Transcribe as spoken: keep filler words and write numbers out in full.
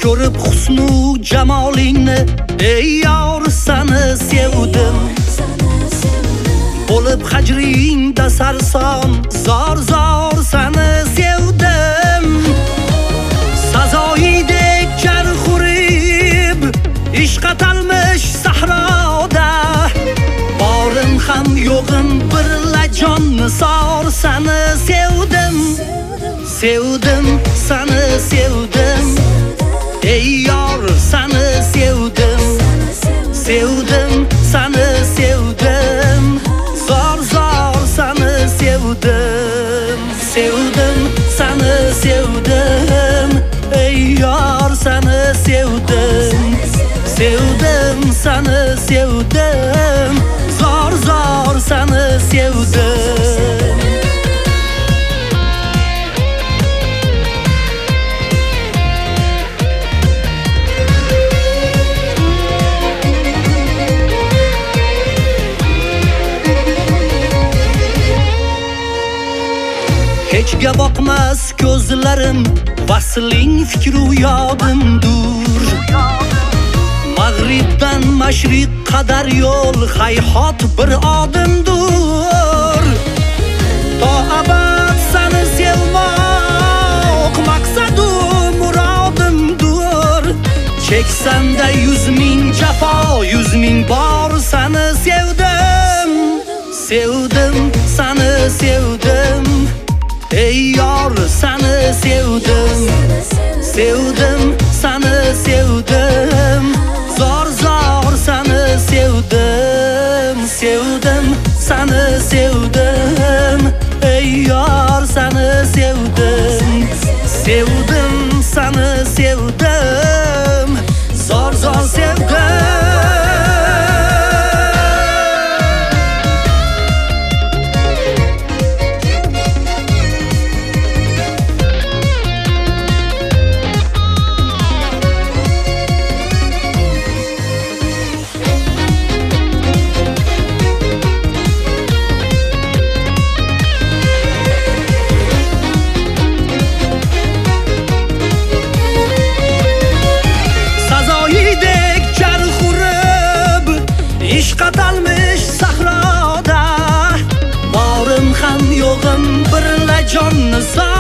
Ko'rib husnu jamolingni, ey yor seni sevdim. Bo'lib hajringda sarson, zor zor seni sevdim. Sazoyidek jarh urib, ishq atalmish sahroda. Borim ham yo'g'im birla jonni sor seni sevdim. Sevdim, seni sevdim. Ey yor seni sevdim. Sevdim, seni sevdim. Zor zor seni sevdim. Sevdim, seni sevdim. Ey yor seni sevdim. Sevdim, seni sevdim. Zor zor seni sevdim. Hechga boqmas ko'zlarim, vasling fikru yodimdur. Mag'ribdan mashriq qadar yo'l hayhot bir odimdur. To abad seni sevmoq maqsadu murodimdur. Cheksanda yuz ming jafo, yuz ming bor seni sevdim. Sevdim, seni sevdim. Ey yor seni sevdim. Sevdim, seni sevdim. Zor zor seni sevdim. Sevdim, seni sevdim. Ey yor seni sevdim. Sevdim, seni sevdim. Zor zor sevdim. Ishq atalmish sahroda. Borim ham yo'g'im birla jonni